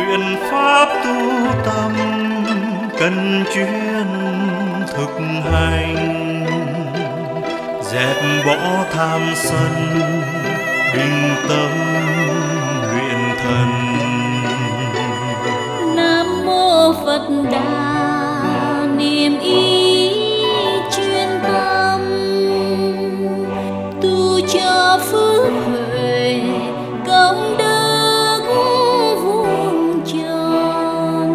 luyện pháp tu tâm cần chuyên thực hành, dẹp bỏ tham sân bình tâm luyện thần. Nam mô Phật Đà, niệm ý chuyên tâm, tu cho phước huệ công đức vuông tròn.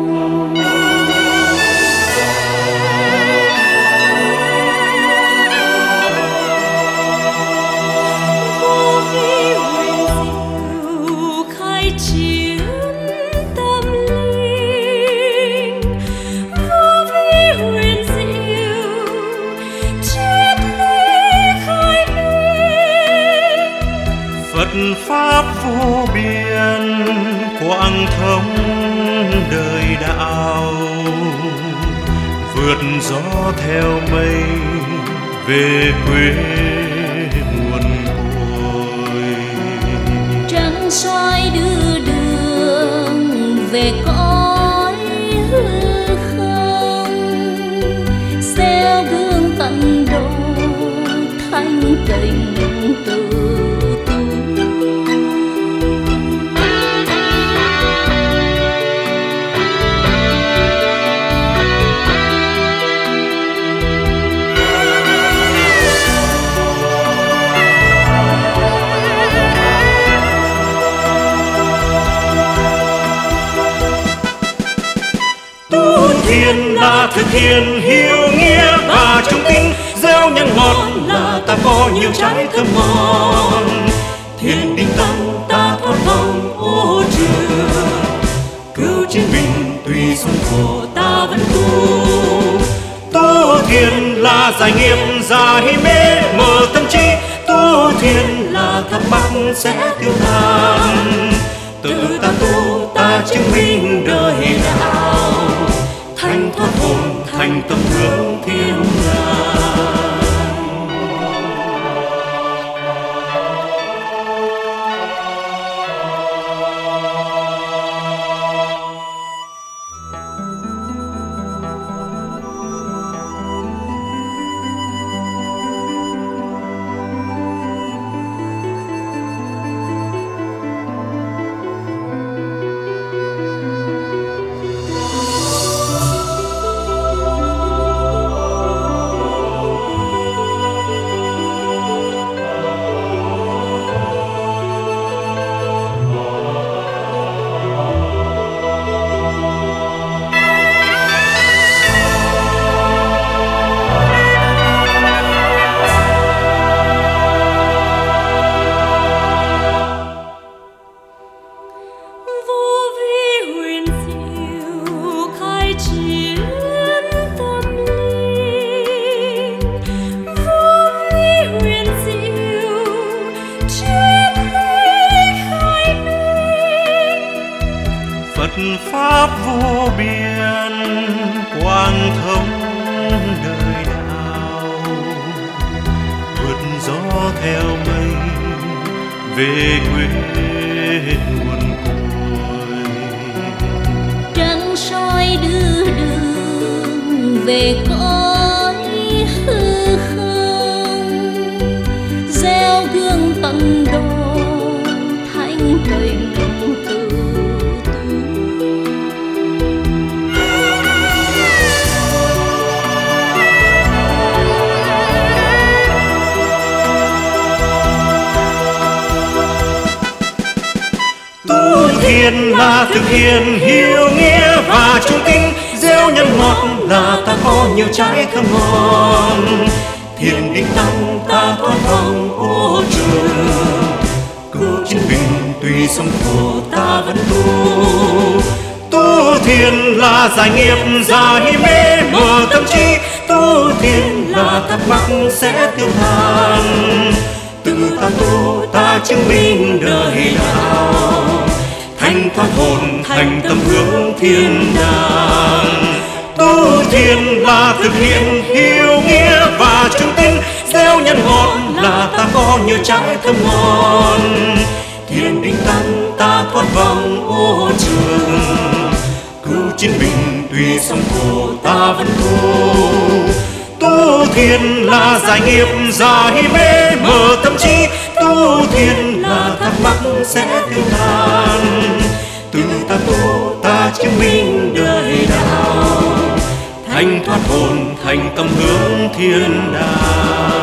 Vô vi huyền diệu khai triển tâm linh, vô vi huyền diệu triết lý khai minh. Phật pháp vô biên quang thông đời đạo, vượt gió theo mây về quê nguồn cội. Trăng soi đưa đường về cõi hư không, gieo gương tận độ thanh tịnh tự tu. Tu thiền là thực hiện hiếu nghĩa và trung tín, gieo nhân ngọt là ta có nhiều trái thơm ngon. Thiền định tâm ta thoát vòng ô trường, cứu chiến binh tùy sông khổ ta vẫn tu. Tu thiền là giải nghiệp giải mê mở tâm trí, tu thiền là thắc mắc sẽ tiêu tan. Tự ta tu ta chứng minh đời đạo, thanh thoát hồn thành tâm hướng thiên đàng. Pháp vô biên quang thông đời đạo, vượt gió theo mây về quê nguồn cội. Trăng soi đưa đường về cõi hư không, gieo gương tận độ thanh tịnh tự. Thiền là thực hiện hiếu nghĩa và trung tín, gieo nhân ngọt là ta có nhiều trái thơm ngon. Thiền định tâm ta thoát vòng ô trường, cứu chiến binh tùy sông khổ ta vẫn tu. Tu thiền là giải nghiệp giải mê mở tâm trí, tu thiền là thắc mắc sẽ tiêu tan. Tự ta tu ta chứng minh đời đạo, thanh thoát hồn thành tâm hướng thiên đàng. Tu thiền là thực hiện hiếu nghĩa và trung tín, gieo nhân ngọt là ta có nhiều trái thơm ngon. Thiên đình tăng ta thoát vòng ô trường, cứu chiến binh tuy sông khổ ta vẫn tu. Tu thiền là giải nghiệp giải mê mở tâm trí, tu thiền là thắc mắc sẽ tiêu tan. Từ ta tu ta chứng minh đời đạo, thanh thoát hồn thành tâm hướng thiên đàng.